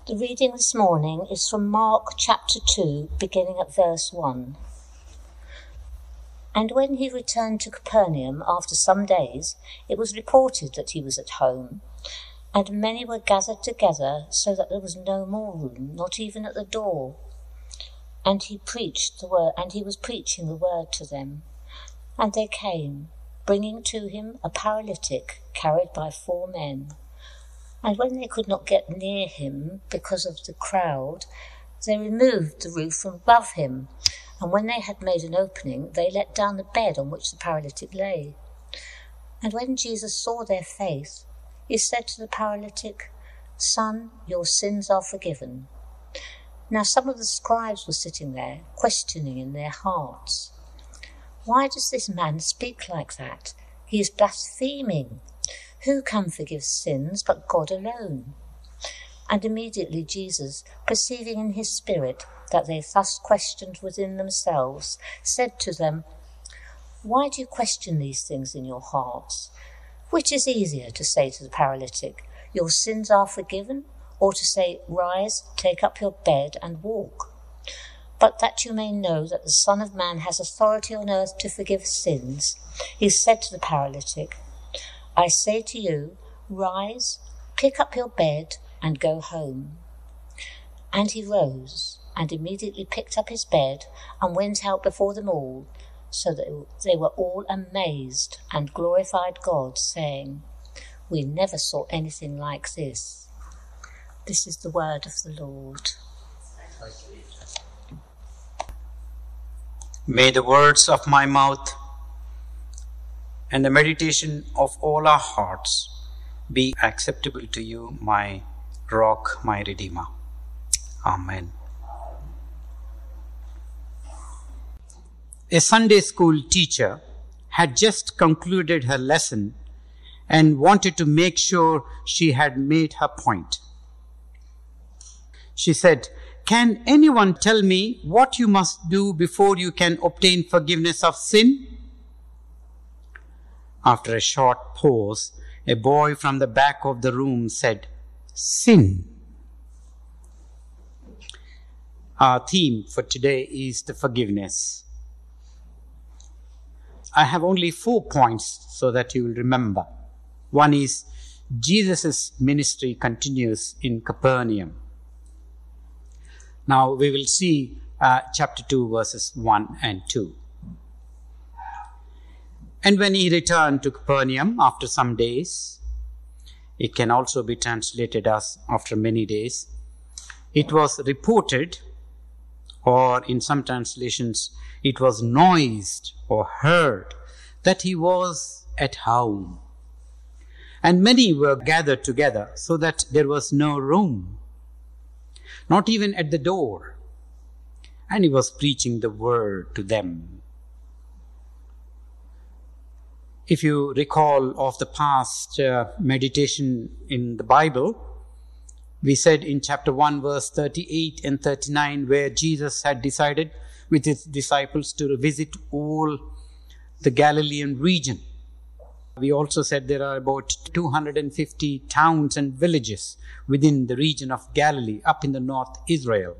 The reading this morning is from Mark chapter 2, beginning at verse 1. And when he returned to Capernaum after some days, it was reported that he was at home, and many were gathered together, so that there was no more room, not even at the door. And he was preaching the word to them. And they came, bringing to him a paralytic carried by 4 men. And when they could not get near him because of the crowd, they removed the roof from above him. And when they had made an opening, they let down the bed on which the paralytic lay. And when Jesus saw their faith, he said to the paralytic, "Son, your sins are forgiven." Now some of the scribes were sitting there, questioning in their hearts, "Why does this man speak like that? He is blaspheming. Who can forgive sins but God alone?" And immediately Jesus, perceiving in his spirit that they thus questioned within themselves, said to them, "Why do you question these things in your hearts? Which is easier, to say to the paralytic, 'Your sins are forgiven,' or to say, 'Rise, take up your bed and walk'? But that you may know that the Son of Man has authority on earth to forgive sins," he said to the paralytic, "I say to you, rise, pick up your bed, and go home." And he rose, and immediately picked up his bed, and went out before them all, so that they were all amazed, and glorified God, saying, "We never saw anything like this." This is the word of the Lord. May the words of my mouth and the meditation of all our hearts be acceptable to you, my rock, my Redeemer. Amen. A Sunday school teacher had just concluded her lesson and wanted to make sure she had made her point. She said, "Can anyone tell me what you must do before you can obtain forgiveness of sin?" After a short pause, a boy from the back of the room said, "Sin." Our theme for today is the forgiveness. I have only 4 points so that you will remember. One is Jesus' ministry continues in Capernaum. Now we will see chapter 2 verses 1 and 2. And when he returned to Capernaum after some days, it can also be translated as after many days, it was reported, or in some translations, it was noised or heard that he was at home. And many were gathered together, so that there was no room, not even at the door. And he was preaching the word to them. If you recall of the past meditation in the Bible, we said in chapter 1 verse 38 and 39, where Jesus had decided with his disciples to visit all the Galilean region. We also said there are about 250 towns and villages within the region of Galilee, up in the north Israel.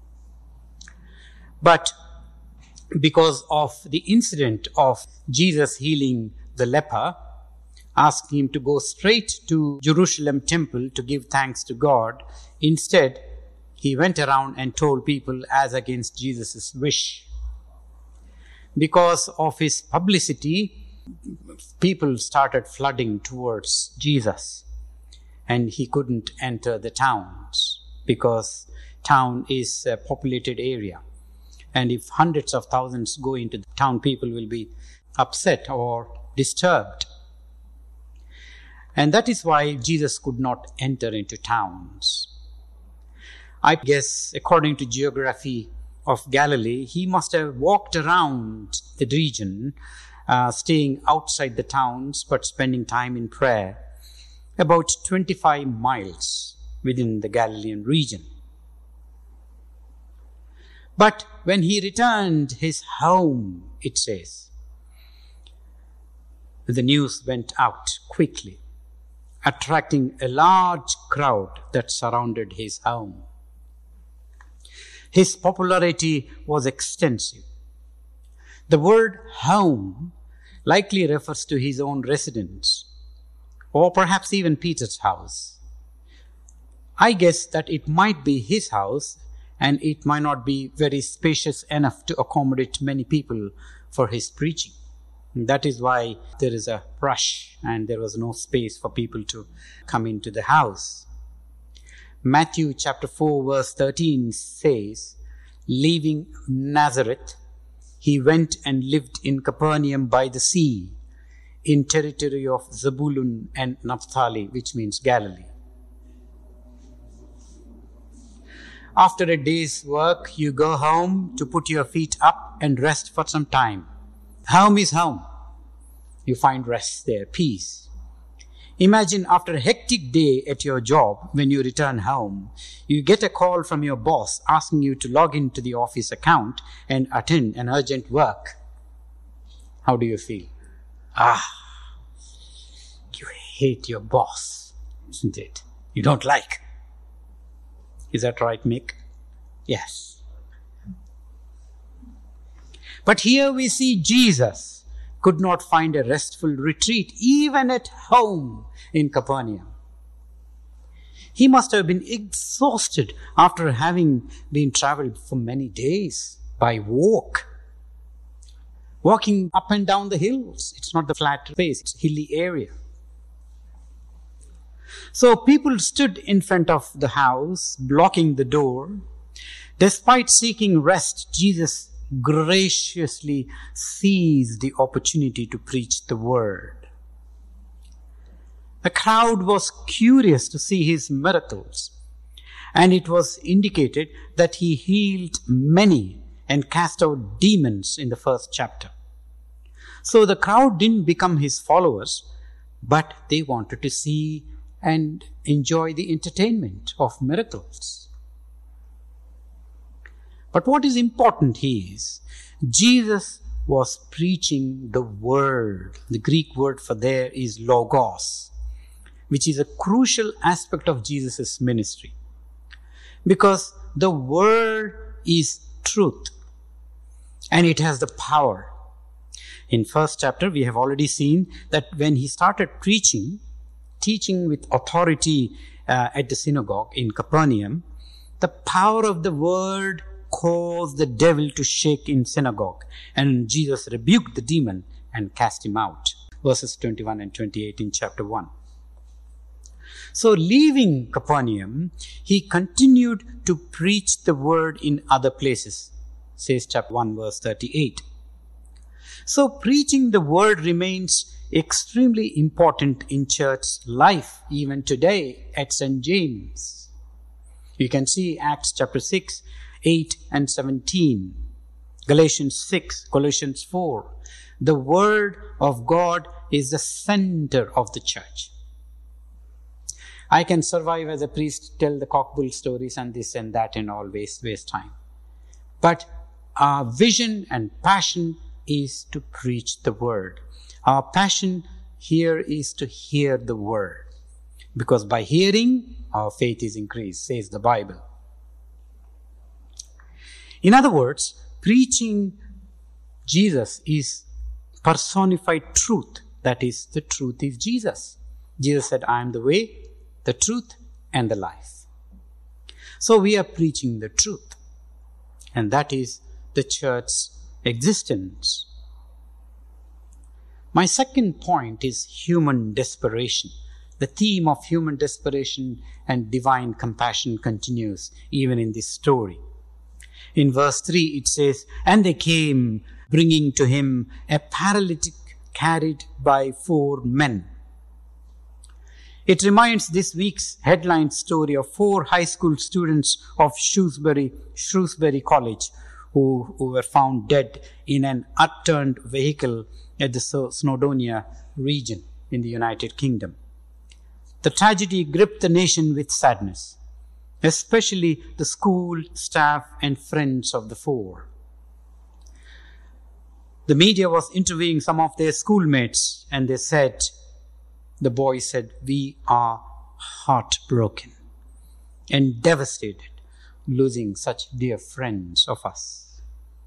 But because of the incident of Jesus healing the leper, asking him to go straight to Jerusalem temple to give thanks to God, instead he went around and told people as against Jesus' wish. Because of his publicity, people started flooding towards Jesus, and he couldn't enter the towns because town is a populated area. And if hundreds of thousands go into the town, people will be upset or disturbed. And that is why Jesus could not enter into towns. I guess, according to geography of Galilee, he must have walked around the region, staying outside the towns, but spending time in prayer, about 25 miles within the Galilean region. But when he returned his home, it says, the news went out quickly. attracting a large crowd that surrounded his home. His popularity was extensive. The word home likely refers to his own residence, or perhaps even Peter's house. I guess that it might be his house, and it might not be very spacious enough to accommodate many people for his preaching. That is why there is a rush and there was no space for people to come into the house. Matthew chapter 4 verse 13 says, leaving Nazareth, he went and lived in Capernaum by the sea, in territory of Zebulun and Naphtali, which means Galilee. After a day's work, you go home to put your feet up and rest for some time. Home is home. You find rest there, peace. Imagine after a hectic day at your job, when you return home, you get a call from your boss asking you to log into the office account and attend an urgent work. How do you feel? You hate your boss, isn't it? You don't like. Is that right, Mick? Yes. But here we see Jesus could not find a restful retreat even at home in Capernaum. He must have been exhausted after having been traveled for many days by walk. Walking up and down the hills. It's not the flat space, it's a hilly area. So people stood in front of the house, blocking the door. Despite seeking rest, Jesus graciously seized the opportunity to preach the word. The crowd was curious to see his miracles, and it was indicated that he healed many and cast out demons in the first chapter. So the crowd didn't become his followers, but they wanted to see and enjoy the entertainment of miracles. But what is important is, Jesus was preaching the word. The Greek word for there is logos, which is a crucial aspect of Jesus' ministry. Because the word is truth, and it has the power. In first chapter, we have already seen that when he started teaching with authority at the synagogue in Capernaum, the power of the word caused the devil to shake in synagogue, and Jesus rebuked the demon and cast him out. Verses 21 and 28 in chapter 1. So leaving Capernaum, he continued to preach the word in other places, says chapter 1 verse 38. So preaching the word remains extremely important in church life, even today at St. James. You can see Acts chapter 6, 8 and 17, Galatians 6, Colossians 4. The word of God is the center of the church. I can survive as a priest, tell the cockbull stories and this and that and all waste time. But our vision and passion is to preach the word. Our passion here is to hear the word. Because by hearing, our faith is increased, says the Bible. In other words, preaching Jesus is personified truth. That is, the truth is Jesus. Jesus said, I am the way, the truth, and the life. So we are preaching the truth. And that is the church's existence. My second point is human desperation. The theme of human desperation and divine compassion continues even in this story. In verse 3 it says, and they came bringing to him a paralytic carried by 4 men. It reminds this week's headline story of 4 high school students of Shrewsbury College who were found dead in an upturned vehicle at the Snowdonia region in the United Kingdom. The tragedy gripped the nation with sadness, especially the school staff and friends of the 4. The media was interviewing some of their schoolmates, and they said the boy said, "We are heartbroken and devastated, losing such dear friends of us."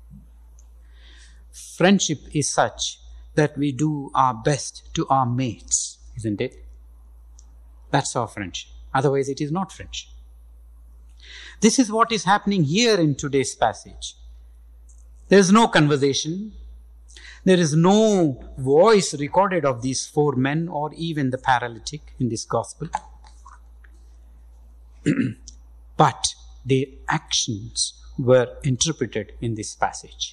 Friendship is such that we do our best to our mates, isn't it? That's our friendship. Otherwise, it is not friendship. This is what is happening here in today's passage. There is no conversation. There is no voice recorded of these 4 men or even the paralytic in this gospel. But their actions were interpreted in this passage.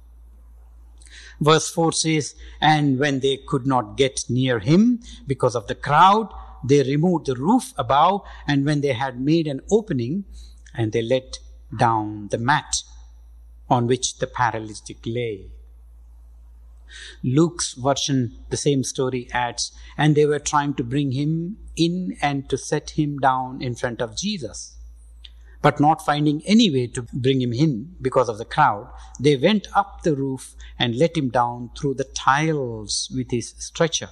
Verse 4 says, "And when they could not get near him because of the crowd, they removed the roof above, and when they had made an opening, and they let down the mat on which the paralytic lay." Luke's version, the same story, adds, "And they were trying to bring him in and to set him down in front of Jesus. But not finding any way to bring him in because of the crowd, they went up the roof and let him down through the tiles with his stretcher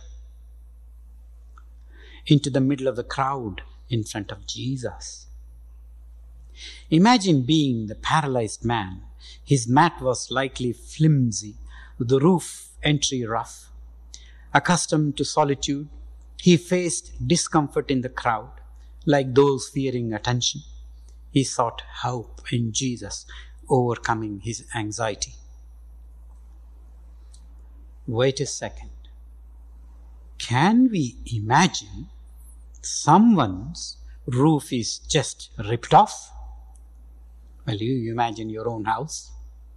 into the middle of the crowd in front of Jesus." Imagine being the paralyzed man. His mat was likely flimsy, the roof entry rough. Accustomed to solitude, he faced discomfort in the crowd, like those fearing attention. He sought help in Jesus, overcoming his anxiety. Wait a second. Can we imagine someone's roof is just ripped off? Well, you imagine your own house.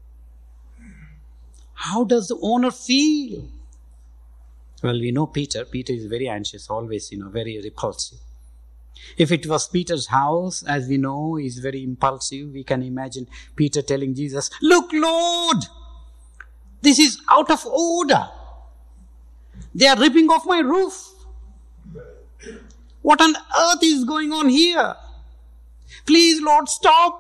How does the owner feel? Well, we know Peter. Peter is very anxious, always, very repulsive. If it was Peter's house, as we know, he's very impulsive. We can imagine Peter telling Jesus, "Look, Lord, this is out of order. They are ripping off my roof. What on earth is going on here? Please, Lord, stop."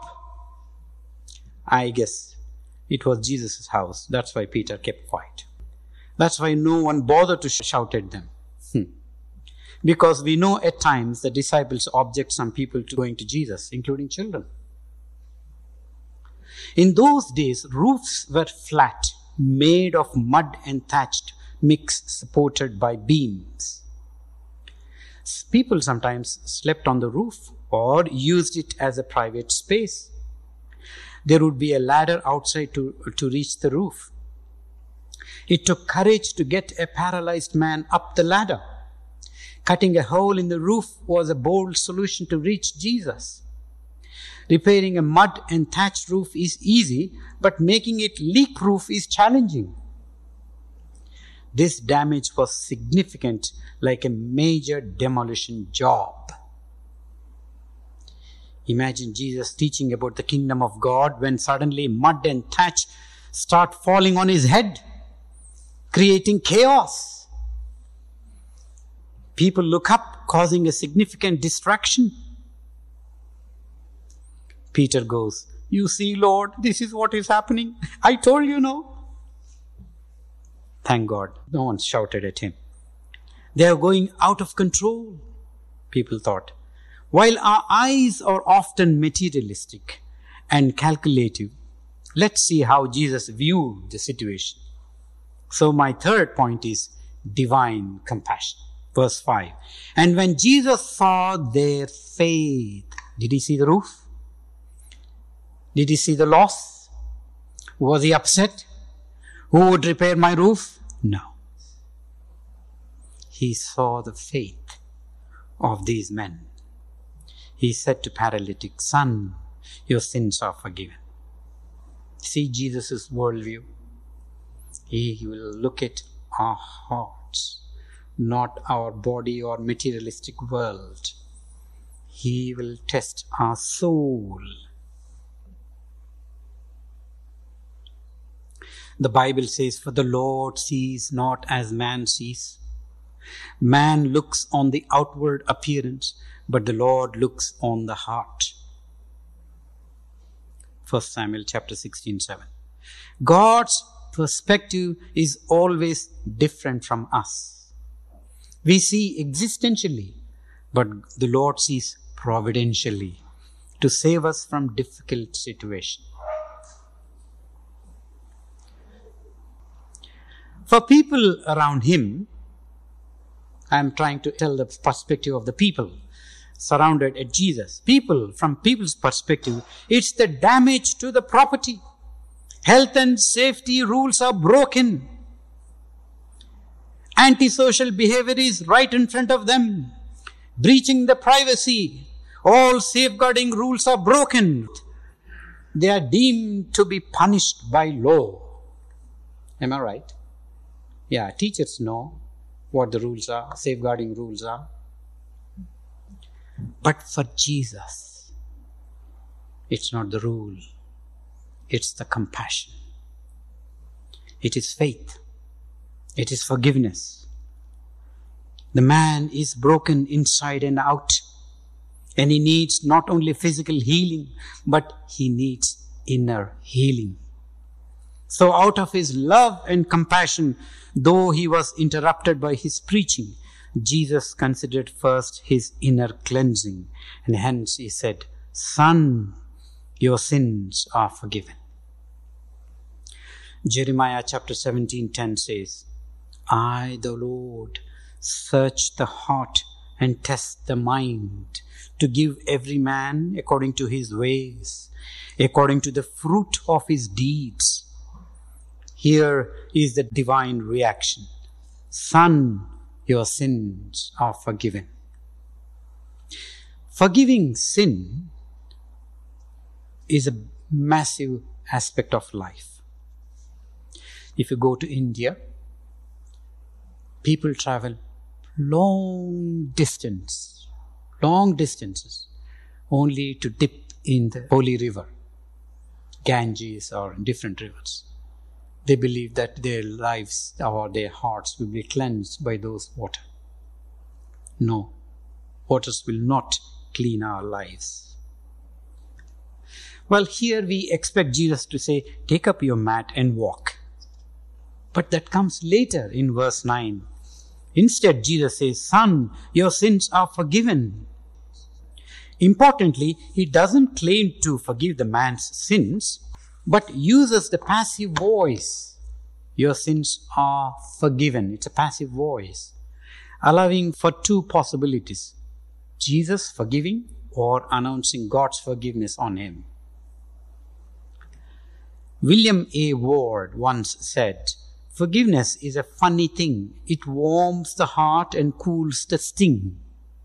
I guess it was Jesus' house. That's why Peter kept quiet. That's why no one bothered to shout at them. Because we know at times the disciples object some people to going to Jesus, including children. In those days, roofs were flat, made of mud and thatched mix, supported by beams. People sometimes slept on the roof or used it as a private space. There would be a ladder outside to reach the roof. It took courage to get a paralyzed man up the ladder. Cutting a hole in the roof was a bold solution to reach Jesus. Repairing a mud and thatched roof is easy, but making it leak-proof is challenging. This damage was significant, like a major demolition job. Imagine Jesus teaching about the kingdom of God when suddenly mud and thatch start falling on his head, creating chaos. People look up, causing a significant distraction. Peter goes, "You see, Lord, this is what is happening. I told you, no." Thank God, no one shouted at him. They are going out of control, people thought. While our eyes are often materialistic and calculative, let's see how Jesus viewed the situation. So my third point is divine compassion. Verse 5. "And when Jesus saw their faith," did he see the roof? Did he see the loss? Was he upset? Who would repair my roof? No. He saw the faith of these men. He said to paralytic, "Son, your sins are forgiven." See Jesus' worldview. He will look at our hearts, not our body or materialistic world. He will test our soul. The Bible says, "For the Lord sees not as man sees." Man looks on the outward appearance, but the Lord looks on the heart. 1 Samuel chapter 16:7. God's perspective is always different from us. We see existentially, but the Lord sees providentially to save us from difficult situations. For people around him, I am trying to tell the perspective of the people surrounded at Jesus. From people's perspective, it's the damage to the property. Health and safety rules are broken. Antisocial behavior is right in front of them. Breaching the privacy. All safeguarding rules are broken. They are deemed to be punished by law. Am I right? Yeah, teachers know what the rules are, safeguarding rules are. But for Jesus, it's not the rule. It's the compassion. It is faith. It is forgiveness. The man is broken inside and out. And he needs not only physical healing, but he needs inner healing. So out of his love and compassion, though he was interrupted by his preaching, Jesus considered first his inner cleansing. And hence he said, "Son, your sins are forgiven." Jeremiah chapter 17:10 says, "I, the Lord, search the heart and test the mind, to give every man according to his ways, according to the fruit of his deeds." Here is the divine reaction. "Son, your sins are forgiven." Forgiving sin is a massive aspect of life. If you go to India, people travel long distances, only to dip in the holy river, Ganges or different rivers. They believe that their lives or their hearts will be cleansed by those water. No, waters will not clean our lives. Well, here we expect Jesus to say, "Take up your mat and walk." But that comes later in verse 9. Instead, Jesus says, "Son, your sins are forgiven." Importantly, he doesn't claim to forgive the man's sins, but uses the passive voice. Your sins are forgiven. It's a passive voice, allowing for two possibilities: Jesus forgiving or announcing God's forgiveness on him. William A. Ward once said, "Forgiveness is a funny thing. It warms the heart and cools the sting."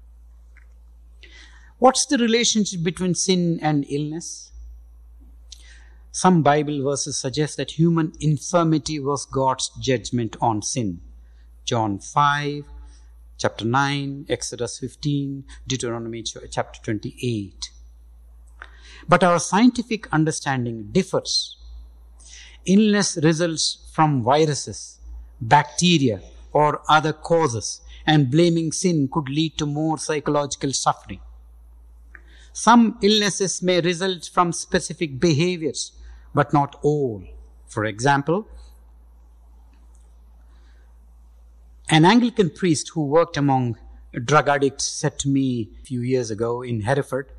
What's the relationship between sin and illness? Some Bible verses suggest that human infirmity was God's judgment on sin. John 5, chapter 9, Exodus 15, Deuteronomy chapter 28. But our scientific understanding differs. Illness results from viruses, bacteria, or other causes, and blaming sin could lead to more psychological suffering. Some illnesses may result from specific behaviors, but not all. For example, an Anglican priest who worked among drug addicts said to me a few years ago in Hereford,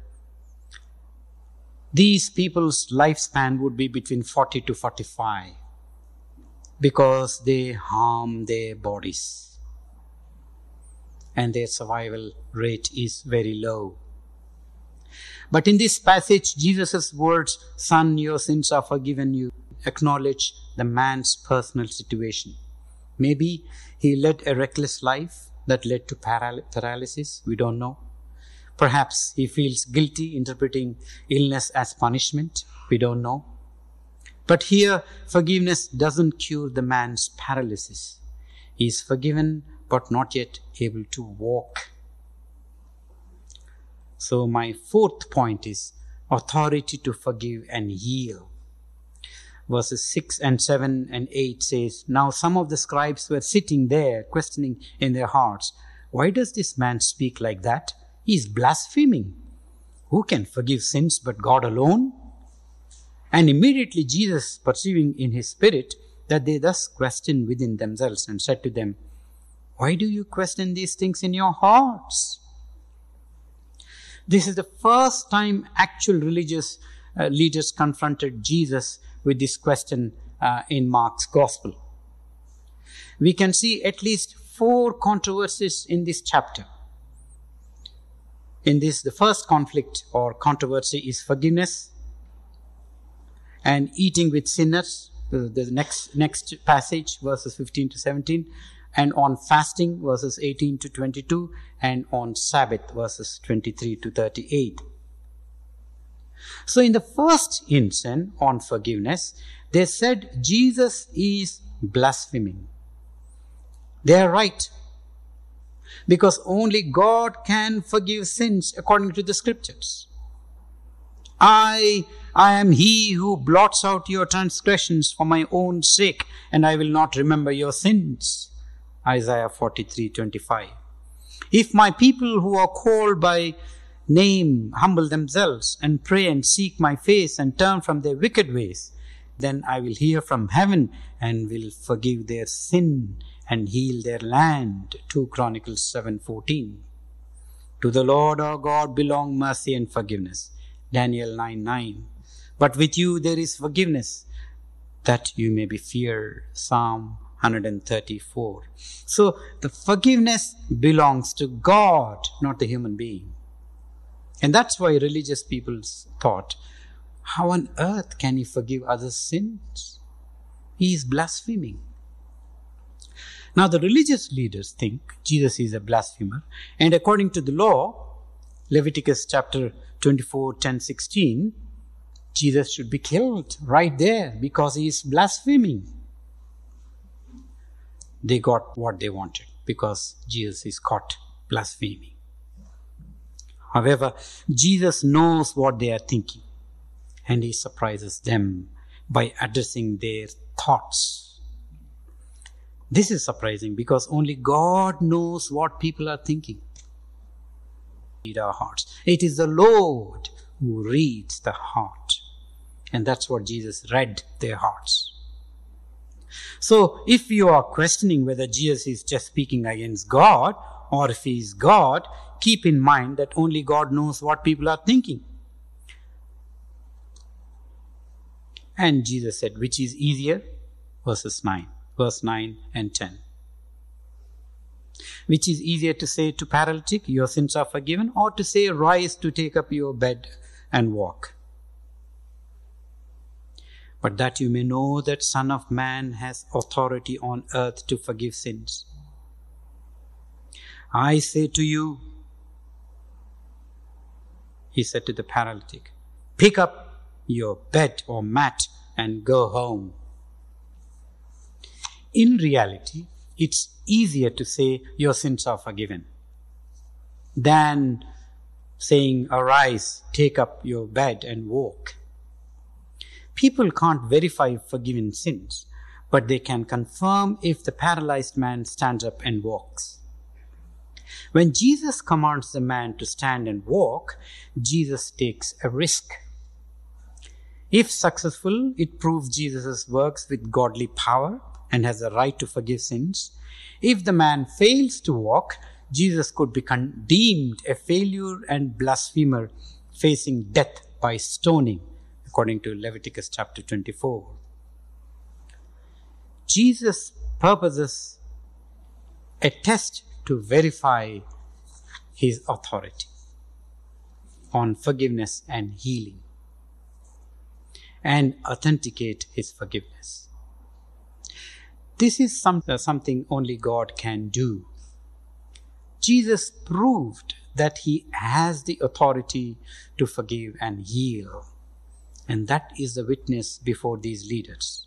these people's lifespan would be between 40 to 45 because they harm their bodies and their survival rate is very low. But in this passage, Jesus' words, "Son, your sins are forgiven you," acknowledge the man's personal situation. Maybe he led a reckless life that led to paralysis. We don't know. Perhaps he feels guilty interpreting illness as punishment. We don't know. But here, forgiveness doesn't cure the man's paralysis. He is forgiven, but not yet able to walk. So my fourth point is authority to forgive and heal. Verses 6 and 7 and 8 says, "Now some of the scribes were sitting there, questioning in their hearts, 'Why does this man speak like that? He is blaspheming. Who can forgive sins but God alone?' And immediately Jesus, perceiving in his spirit that they thus questioned within themselves, and said to them, Why do you question these things in your hearts? This is the first time actual religious leaders confronted Jesus with this question in Mark's Gospel. We can see at least 4 controversies in this chapter. In this, the first conflict or controversy is forgiveness and eating with sinners, the next passage, verses 15 to 17, and on fasting, verses 18 to 22, and on Sabbath, verses 23 to 38. So in the first instance on forgiveness, they said Jesus is blaspheming. They are right, because only God can forgive sins according to the scriptures. I am he who blots out your transgressions for my own sake, and I will not remember your sins. Isaiah 43:25. If my people who are called by name humble themselves and pray and seek my face and turn from their wicked ways, then I will hear from heaven and will forgive their sin and heal their land. 2 Chronicles 7:14. To the Lord our God belong mercy and forgiveness. Daniel 9:9. But with you there is forgiveness, that you may be feared. Psalm 134. So the forgiveness belongs to God, not the human being. And that's why religious people thought, how on earth can he forgive others' sins? He is blaspheming. Now the religious leaders think Jesus is a blasphemer, and according to the law, Leviticus chapter 24, 10, 16, Jesus should be killed right there because he is blaspheming. They got what they wanted because Jesus is caught blaspheming. However, Jesus knows what they are thinking, and he surprises them by addressing their thoughts. This is surprising because only God knows what people are thinking. Read our hearts. It is the Lord who reads the heart. And that's what Jesus read their hearts. So if you are questioning whether Jesus is just speaking against God or if he is God, keep in mind that only God knows what people are thinking. And Jesus said, which is easier? Verse 9 and 10. Which is easier to say to paralytic, your sins are forgiven, or to say, rise to take up your bed and walk? But that you may know that Son of Man has authority on earth to forgive sins. I say to you, he said to the paralytic, pick up your bed or mat and go home. In reality, it's easier to say your sins are forgiven than saying, arise, take up your bed and walk. People can't verify forgiven sins, but they can confirm if the paralyzed man stands up and walks. When Jesus commands the man to stand and walk, Jesus takes a risk. If successful, it proves Jesus works with godly power and has a right to forgive sins. If the man fails to walk, Jesus could be deemed a failure and blasphemer, facing death by stoning, according to Leviticus chapter 24. Jesus purposes a test to verify his authority on forgiveness and healing and authenticate his forgiveness. This is something only God can do. Jesus proved that he has the authority to forgive and heal. And that is the witness before these leaders.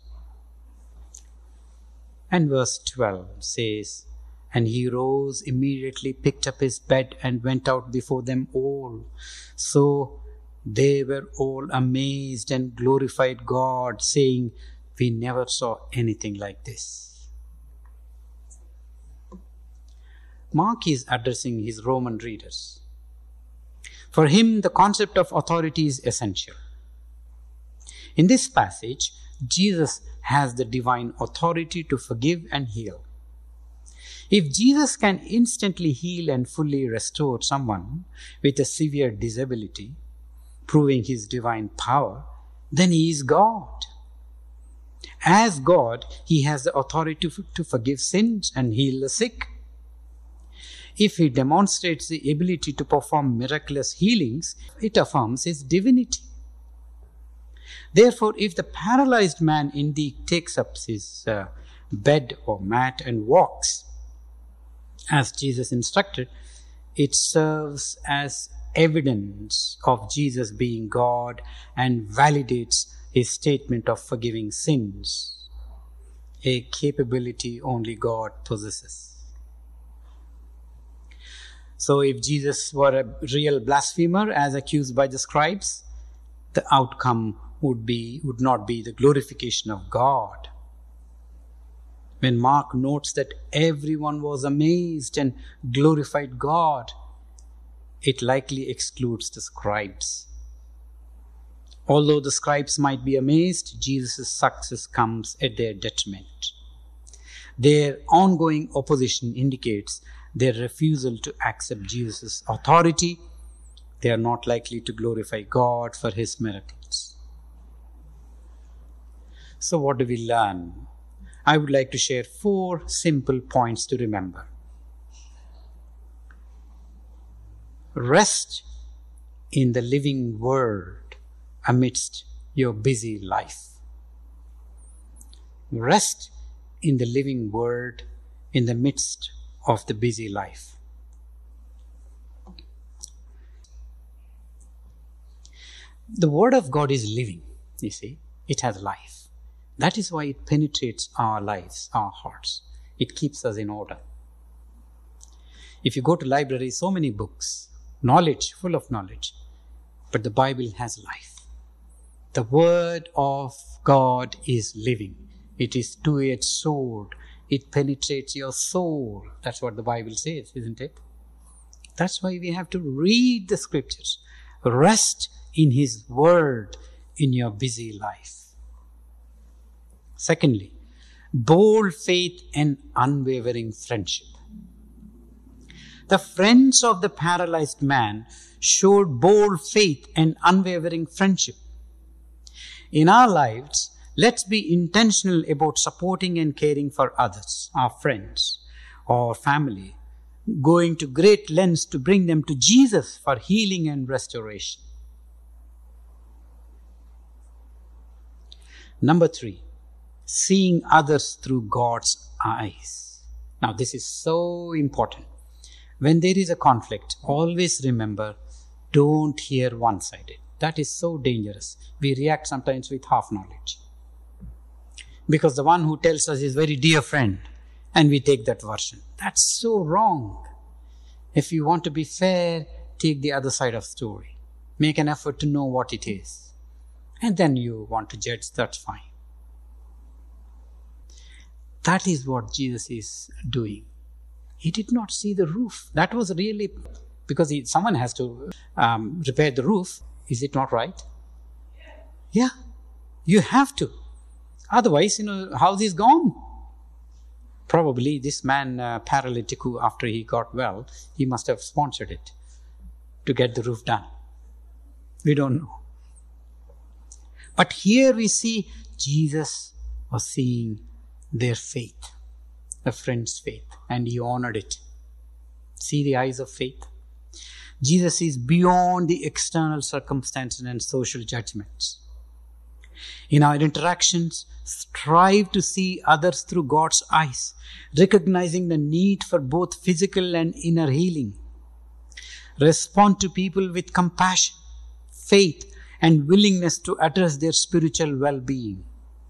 And verse 12 says, and he rose immediately, picked up his bed and went out before them all. So they were all amazed and glorified God, saying, we never saw anything like this. Mark is addressing his Roman readers. For him, the concept of authority is essential. In this passage, Jesus has the divine authority to forgive and heal. If Jesus can instantly heal and fully restore someone with a severe disability, proving his divine power, then he is God. As God, he has the authority to forgive sins and heal the sick. If he demonstrates the ability to perform miraculous healings, it affirms his divinity. Therefore, if the paralyzed man indeed takes up his bed or mat and walks, as Jesus instructed, it serves as evidence of Jesus being God and validates his statement of forgiving sins, a capability only God possesses. So if Jesus were a real blasphemer as accused by the scribes, the outcome would not be the glorification of God. When Mark notes that everyone was amazed and glorified God, it likely excludes the scribes. Although the scribes might be amazed, Jesus' success comes at their detriment. Their ongoing opposition indicates their refusal to accept Jesus' authority. They are not likely to glorify God for his miracles. So what do we learn? I would like to share 4 simple points to remember. Rest in the living word amidst your busy life. Rest in the living word in the midst of the busy life. The word of God is living, you see. It has life. That is why it penetrates our lives, our hearts. It keeps us in order. If you go to library, so many books, knowledge, full of knowledge, but the Bible has life. The word of God is living. It is two-edged sword. It penetrates your soul. That's what the Bible says, isn't it? That's why we have to read the scriptures. Rest in his word in your busy life. Secondly, bold faith and unwavering friendship. The friends of the paralyzed man showed bold faith and unwavering friendship. In our lives, let's be intentional about supporting and caring for others, our friends or family, going to great lengths to bring them to Jesus for healing and restoration. Number 3, seeing others through God's eyes. Now, this is so important. When there is a conflict, always remember, don't hear one-sided. That is so dangerous. We react sometimes with half knowledge. Because the one who tells us is very dear friend, and we take that version. That's so wrong. If you want to be fair, take the other side of the story. Make an effort to know what it is. And then you want to judge, that's fine. That is what Jesus is doing. He did not see the roof. That was really, because someone has to repair the roof. Is it not right? Yeah, you have to. Otherwise, house is gone. Probably this man, paralytic, who after he got well, he must have sponsored it to get the roof done. We don't know. But here we see Jesus was seeing their faith, the friend's faith, and he honored it. See the eyes of faith? Jesus is beyond the external circumstances and social judgments. In our interactions, strive to see others through God's eyes, recognizing the need for both physical and inner healing. Respond to people with compassion, faith, and willingness to address their spiritual well-being.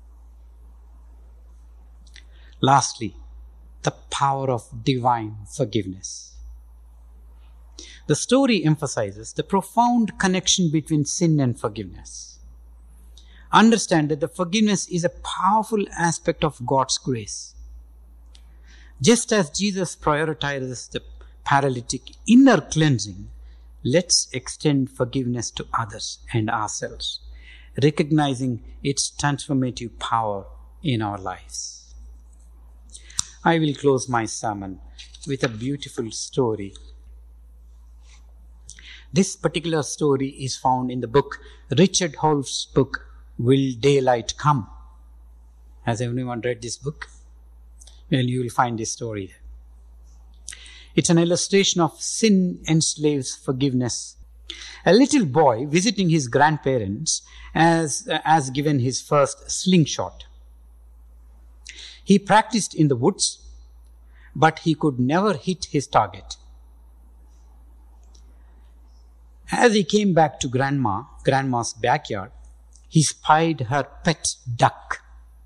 Lastly, the power of divine forgiveness. The story emphasizes the profound connection between sin and forgiveness. Understand that the forgiveness is a powerful aspect of God's grace. Just as Jesus prioritizes the paralytic inner cleansing, let's extend forgiveness to others and ourselves, recognizing its transformative power in our lives. I will close my sermon with a beautiful story. This particular story is found in the book, Richard Holt's book, Will Daylight Come? Has anyone read this book? Well, you will find this story there. It's an illustration of sin enslaves forgiveness. A little boy visiting his grandparents has given his first slingshot. He practiced in the woods, but he could never hit his target. As he came back to Grandma's backyard, he spied her pet duck.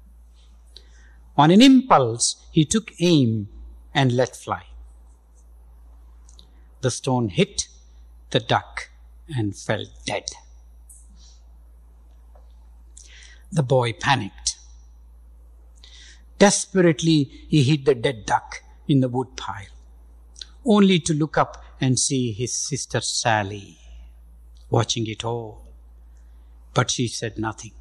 On an impulse, he took aim and let fly. The stone hit the duck and fell dead. The boy panicked. Desperately, he hid the dead duck in the wood pile, only to look up and see his sister Sally watching it all. But she said nothing.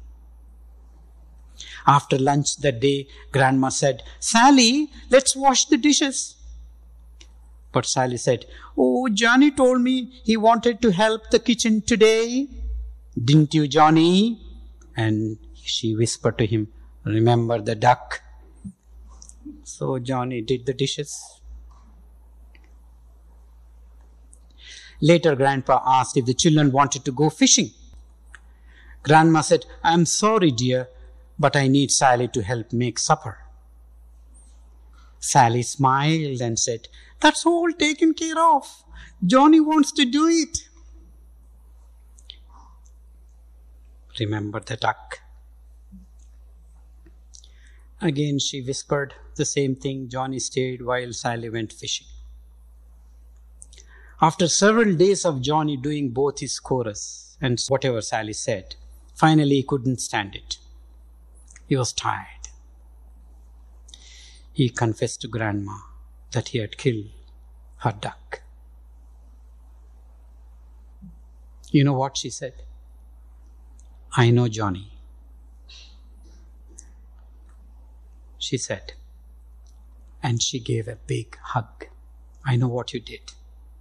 After lunch that day, Grandma said, "Sally, let's wash the dishes." But Sally said, "Oh, Johnny told me he wanted to help the kitchen today. Didn't you, Johnny?" And she whispered to him, "Remember the duck?" So Johnny did the dishes. Later, Grandpa asked if the children wanted to go fishing. Grandma said, "I'm sorry, dear, but I need Sally to help make supper." Sally smiled and said, "That's all taken care of. Johnny wants to do it." Remember the duck? Again she whispered the same thing. Johnny stayed while Sally went fishing. After several days of Johnny doing both his chorus and whatever Sally said, finally he couldn't stand it. He was tired. He confessed to Grandma that he had killed her duck. You know what she said? "I know, Johnny," she said. And she gave a big hug. "I know what you did.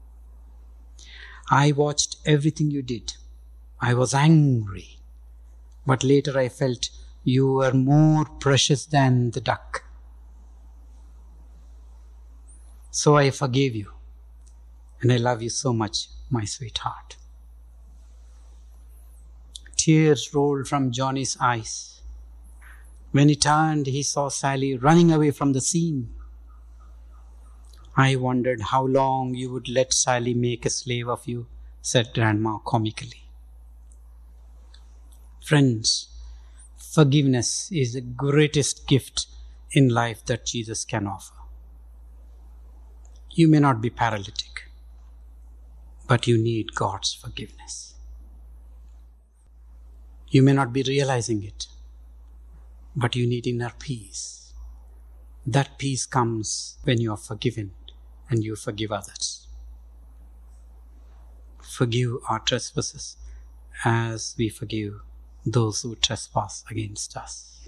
I watched everything you did. I was angry. But later I felt you were more precious than the duck. So I forgave you. And I love you so much, my sweetheart." Tears rolled from Johnny's eyes. When he turned, he saw Sally running away from the scene. "I wondered how long you would let Sally make a slave of you," said Grandma comically. Friends, forgiveness is the greatest gift in life that Jesus can offer. You may not be paralytic, but you need God's forgiveness. You may not be realizing it, but you need inner peace. That peace comes when you are forgiven and you forgive others. Forgive our trespasses as we forgive those who trespass against us.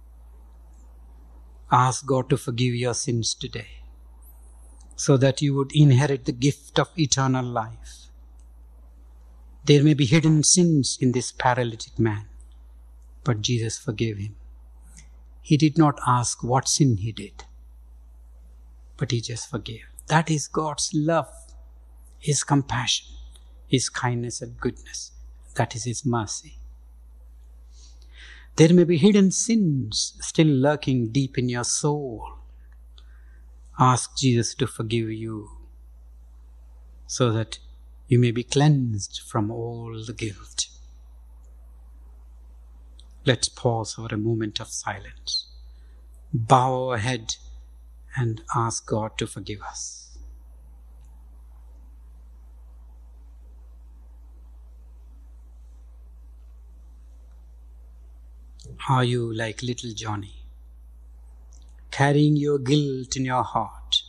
Ask God to forgive your sins today, so that you would inherit the gift of eternal life. There may be hidden sins in this paralytic man, but Jesus forgave him. He did not ask what sin he did, but he just forgave. That is God's love, His compassion, His kindness and goodness. That is His mercy. There may be hidden sins still lurking deep in your soul. Ask Jesus to forgive you, so that you may be cleansed from all the guilt. Let's pause for a moment of silence. Bow our head and ask God to forgive us. Are you like little Johnny, carrying your guilt in your heart?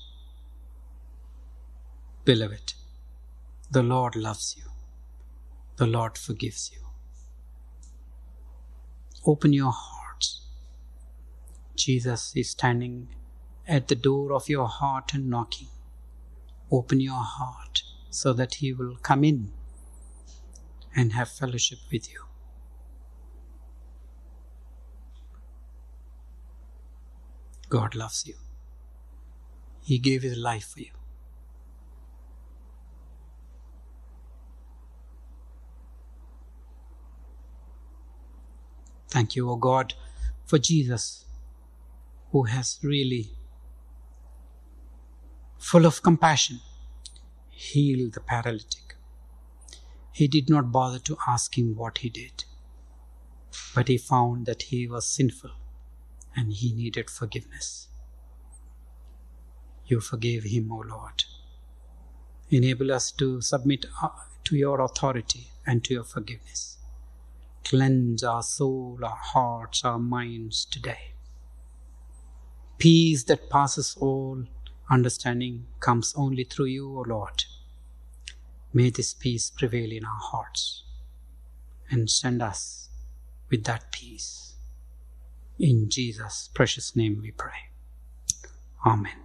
Beloved, the Lord loves you. The Lord forgives you. Open your hearts. Jesus is standing at the door of your heart and knocking. Open your heart so that He will come in and have fellowship with you. God loves you. He gave His life for you. Thank you, O God, for Jesus, who has really, full of compassion, healed the paralytic. He did not bother to ask him what he did, but he found that he was sinful and he needed forgiveness. You forgave him, O Lord. Enable us to submit to your authority and to your forgiveness. Cleanse our soul, our hearts, our minds today. Peace that passes all understanding comes only through you, O Lord. May this peace prevail in our hearts and send us with that peace. In Jesus' precious name we pray. Amen.